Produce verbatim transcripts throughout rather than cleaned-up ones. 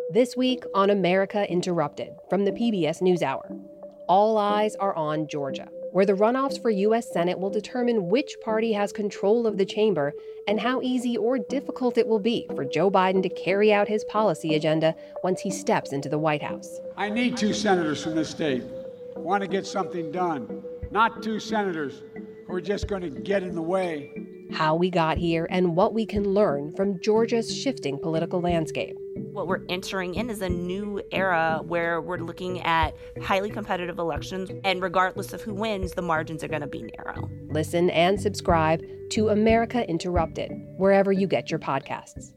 This week on America Interrupted from the P B S NewsHour, all eyes are on Georgia, where the runoffs for U S Senate will determine which party has control of the chamber and how easy or difficult it will be for Joe Biden to carry out his policy agenda once he steps into the White House. I need two senators from this state who want to get something done, not two senators who are just going to get in the way. How we got here and what we can learn from Georgia's shifting political landscape. What we're entering in is a new era where we're looking at highly competitive elections, and regardless of who wins, the margins are going to be narrow. Listen and subscribe to America Interrupted, wherever you get your podcasts.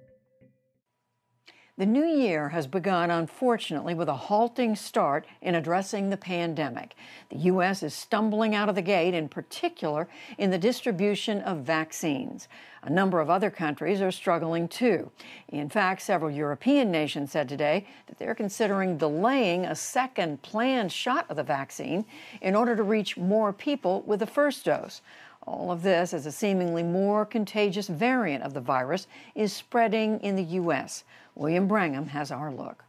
The new year has begun, unfortunately, with a halting start in addressing the pandemic. The U S is stumbling out of the gate, in particular in the distribution of vaccines. A number of other countries are struggling too. In fact, several European nations said today that they're considering delaying a second planned shot of the vaccine in order to reach more people with the first dose. All of this as a seemingly more contagious variant of the virus is spreading in the U S. William Brangham has our look.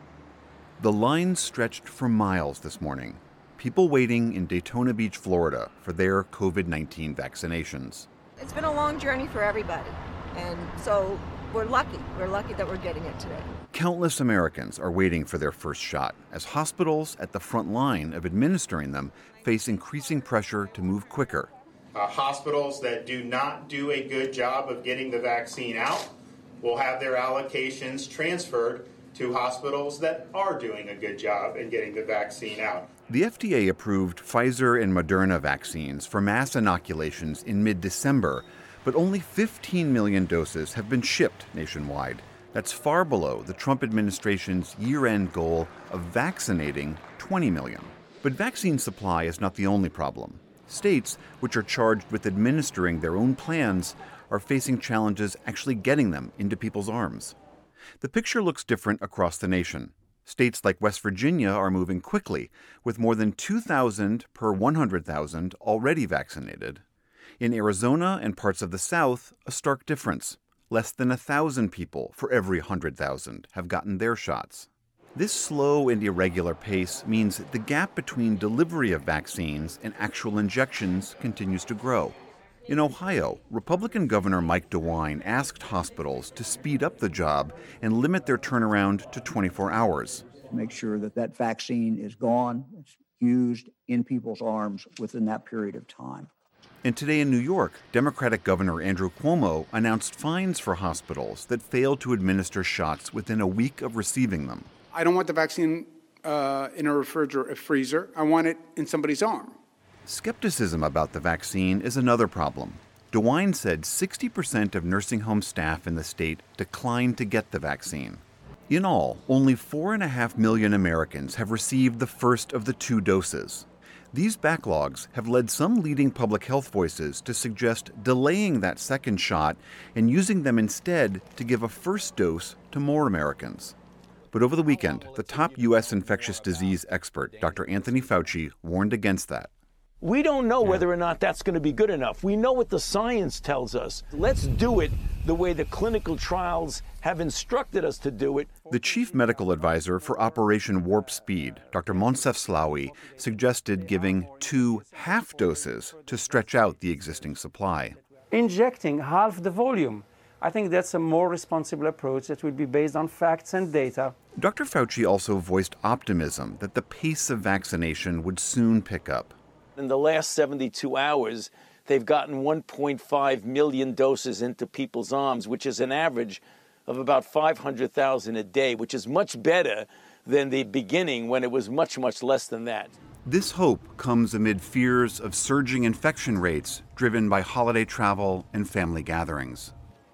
The line stretched for miles this morning. People waiting in Daytona Beach, Florida for their COVID nineteen vaccinations. It's been a long journey for everybody, and so we're lucky. We're lucky that we're getting it today. Countless Americans are waiting for their first shot as hospitals at the front line of administering them face increasing pressure to move quicker. Uh, hospitals that do not do a good job of getting the vaccine out will have their allocations transferred to hospitals that are doing a good job in getting the vaccine out. The F D A approved Pfizer and Moderna vaccines for mass inoculations in mid-December, but only fifteen million doses have been shipped nationwide. That's far below the Trump administration's year-end goal of vaccinating twenty million. But vaccine supply is not the only problem. States, which are charged with administering their own plans, are facing challenges actually getting them into people's arms. The picture looks different across the nation. States like West Virginia are moving quickly, with more than two thousand per one hundred thousand already vaccinated. In Arizona and parts of the South, a stark difference. Less than one thousand people for every one hundred thousand have gotten their shots. This slow and irregular pace means that the gap between delivery of vaccines and actual injections continues to grow. In Ohio, Republican Governor Mike DeWine asked hospitals to speed up the job and limit their turnaround to twenty-four hours. Make sure that that vaccine is gone, it's used in people's arms within that period of time. And today in New York, Democratic Governor Andrew Cuomo announced fines for hospitals that failed to administer shots within a week of receiving them. I don't want the vaccine uh, in a refrigerator, a freezer. I want it in somebody's arm. Skepticism about the vaccine is another problem. DeWine said sixty percent of nursing home staff in the state declined to get the vaccine. In all, only four and a half million Americans have received the first of the two doses. These backlogs have led some leading public health voices to suggest delaying that second shot and using them instead to give a first dose to more Americans. But over the weekend, the top U S infectious disease expert, Doctor Anthony Fauci, warned against that. We don't know whether or not that's going to be good enough. We know what the science tells us. Let's do it the way the clinical trials have instructed us to do it. The chief medical advisor for Operation Warp Speed, Doctor Moncef Slaoui, suggested giving two half doses to stretch out the existing supply. Injecting half the volume. I think that's a more responsible approach that would be based on facts and data. Doctor Fauci also voiced optimism that the pace of vaccination would soon pick up. In the last seventy-two hours, they've gotten one point five million doses into people's arms, which is an average of about five hundred thousand a day, which is much better than the beginning when it was much, much less than that. This hope comes amid fears of surging infection rates driven by holiday travel and family gatherings.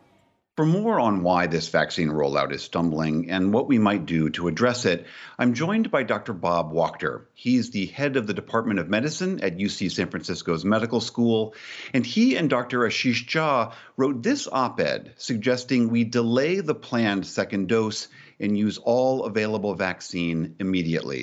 For more on why this vaccine rollout is stumbling and what we might do to address it, I'm joined by Doctor Bob Wachter. He's the head of the Department of Medicine at U C San Francisco's Medical School, and he and Doctor Ashish Jha wrote this op-ed suggesting we delay the planned second dose and use all available vaccine immediately.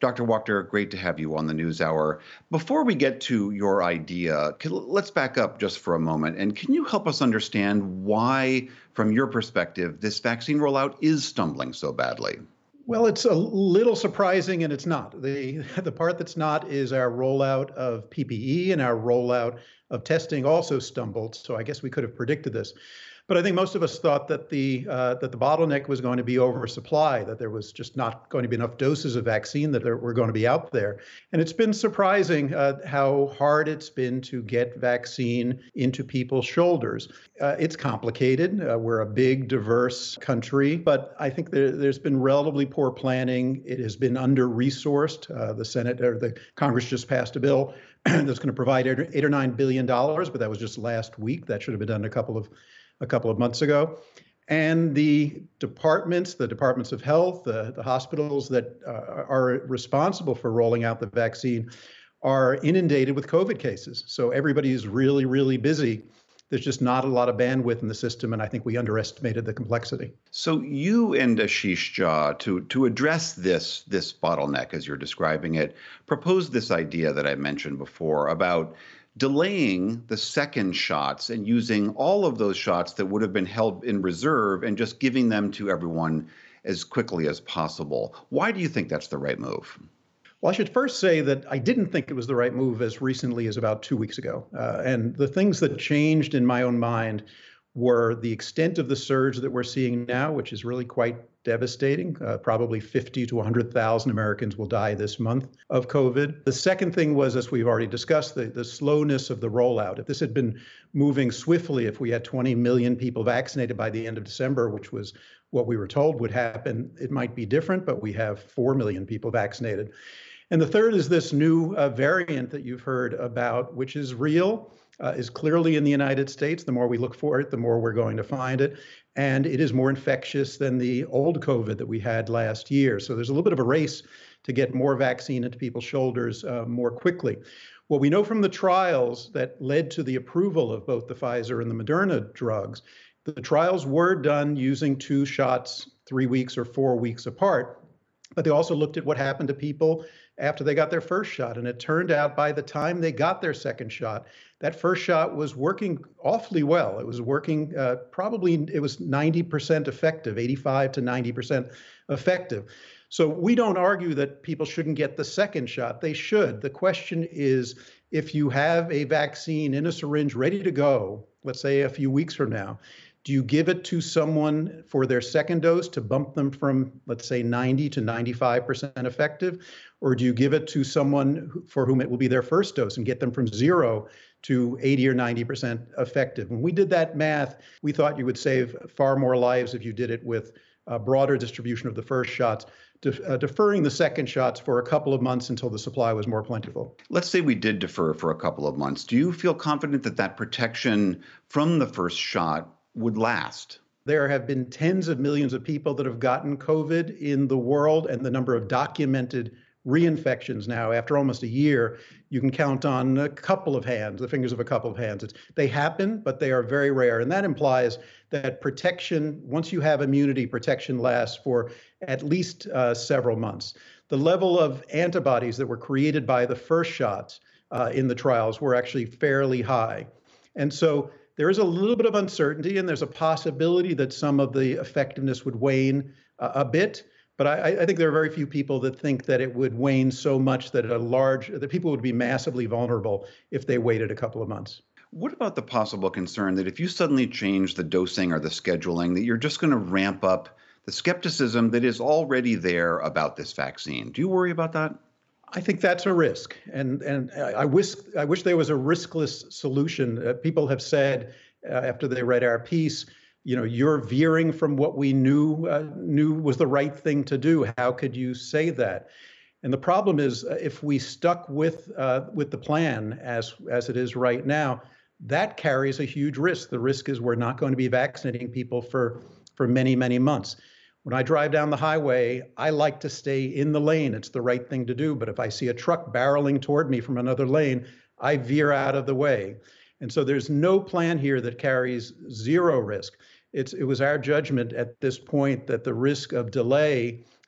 Doctor Wachter, great to have you on the NewsHour. Before we get to your idea, can, let's back up just for a moment. And can you help us understand why, from your perspective, this vaccine rollout is stumbling so badly? Well, it's a little surprising, and it's not. The, the part that's not is our rollout of P P E, and our rollout of testing also stumbled. So I guess we could have predicted this. But I think most of us thought that the uh, that the bottleneck was going to be oversupply, that there was just not going to be enough doses of vaccine that there were going to be out there. And it's been surprising uh, how hard it's been to get vaccine into people's shoulders. Uh, it's complicated. Uh, we're a big, diverse country, but I think there, there's been relatively poor planning. It has been under-resourced. Uh, the Senate or the Congress just passed a bill that's going to provide eight or, eight or nine billion dollars, but that was just last week. That should have been done a couple of a couple of months ago. And the departments, the departments of health, the, the hospitals that uh, are responsible for rolling out the vaccine are inundated with COVID cases. So everybody is really, really busy. There's just not a lot of bandwidth in the system, and I think we underestimated the complexity. So you and Ashish Jha, to, to address this, this bottleneck, as you're describing it, proposed this idea that I mentioned before about delaying the second shots and using all of those shots that would have been held in reserve and just giving them to everyone as quickly as possible. Why do you think that's the right move? Well, I should first say that I didn't think it was the right move as recently as about two weeks ago. Uh, and the things that changed in my own mind were the extent of the surge that we're seeing now, which is really quite devastating. Uh, probably fifty to one hundred thousand Americans will die this month of COVID. The second thing was, as we've already discussed, the, the slowness of the rollout. If this had been moving swiftly, if we had twenty million people vaccinated by the end of December, which was what we were told would happen, it might be different, but we have four million people vaccinated. And the third is this new uh, variant that you've heard about, which is real. Uh, is clearly in the United States. The more we look for it, the more we're going to find it. And it is more infectious than the old COVID that we had last year. So there's a little bit of a race to get more vaccine into people's shoulders uh, more quickly. What we know from the trials that led to the approval of both the Pfizer and the Moderna drugs, the trials were done using two shots three weeks or four weeks apart. But they also looked at what happened to people after they got their first shot. And it turned out by the time they got their second shot, that first shot was working awfully well. It was working uh, probably, it was ninety percent effective, eighty-five to ninety percent effective. So we don't argue that people shouldn't get the second shot. They should. The question is, if you have a vaccine in a syringe ready to go, let's say a few weeks from now, do you give it to someone for their second dose to bump them from, let's say, ninety to ninety-five percent effective? Or do you give it to someone for whom it will be their first dose and get them from zero to eighty or ninety percent effective? When we did that math, we thought you would save far more lives if you did it with a broader distribution of the first shots, def- uh, deferring the second shots for a couple of months until the supply was more plentiful. Let's say we did defer for a couple of months. Do you feel confident that that protection from the first shot would last? There have been tens of millions of people that have gotten COVID in the world, and the number of documented reinfections now, after almost a year, you can count on a couple of hands, the fingers of a couple of hands. It's, they happen, but they are very rare. And that implies that protection, once you have immunity, protection lasts for at least uh, several months. The level of antibodies that were created by the first shots uh, in the trials were actually fairly high. And so there is a little bit of uncertainty, and there's a possibility that some of the effectiveness would wane uh, a bit. But I, I think there are very few people that think that it would wane so much that a large, that people would be massively vulnerable if they waited a couple of months. What about the possible concern that if you suddenly change the dosing or the scheduling, that you're just going to ramp up the skepticism that is already there about this vaccine? Do you worry about that? I think that's a risk, and and I wish I wish there was a riskless solution. Uh, people have said uh, after they read our piece, you know, you're veering from what we knew uh, knew was the right thing to do. How could you say that? And the problem is, uh, if we stuck with uh, with the plan as as it is right now, that carries a huge risk. The risk is we're not going to be vaccinating people for for many many months. When I drive down the highway, I like to stay in the lane. It's the right thing to do. But if I see a truck barreling toward me from another lane, I veer out of the way. And so there's no plan here that carries zero risk. It's, it was our judgment at this point that the risk of delay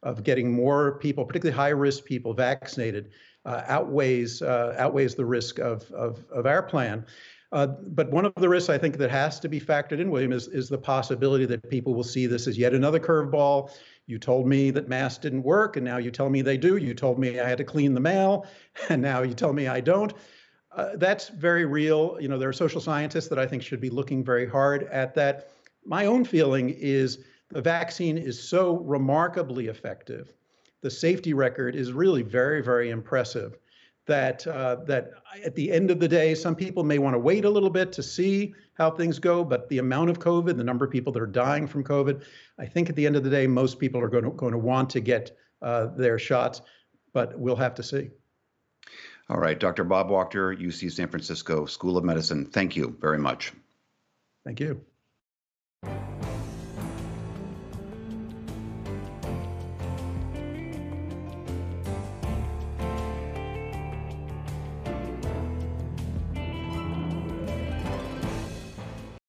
of getting more people, particularly high-risk people, vaccinated uh, outweighs uh, outweighs the risk of of, of our plan. Uh, but one of the risks I think that has to be factored in, William, is, is the possibility that people will see this as yet another curveball. You told me that masks didn't work, and now you tell me they do. You told me I had to clean the mail, and now you tell me I don't. Uh, that's very real. You know, there are social scientists that I think should be looking very hard at that. My own feeling is the vaccine is so remarkably effective. The safety record is really very, very impressive. That uh, that at the end of the day, some people may want to wait a little bit to see how things go, but the amount of COVID, the number of people that are dying from COVID, I think at the end of the day, most people are going to, going to want to get uh, their shots, but we'll have to see. All right, Doctor Bob Wachter, U C San Francisco School of Medicine, thank you very much. Thank you.